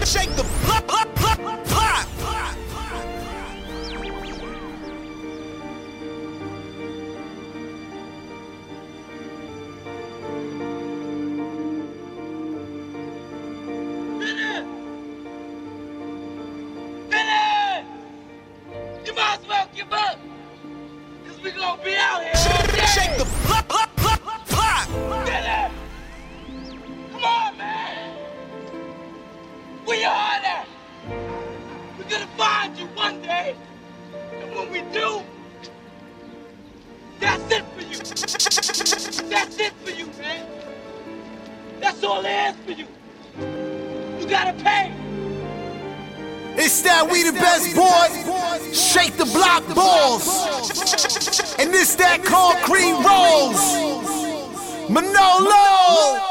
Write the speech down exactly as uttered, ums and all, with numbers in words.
Shake the block, block, block, block. You might as well give up, cause we gonna be out here all day. Shake the block, block, block, block. Billy! Come on, man! Where you are at? We're gonna find you one day, and when we do, that's it for you. That's it for you, man. That's all there is for you. You gotta pay. It's that we the best boy. Shake the block balls. And this that concrete rolls. Manolo.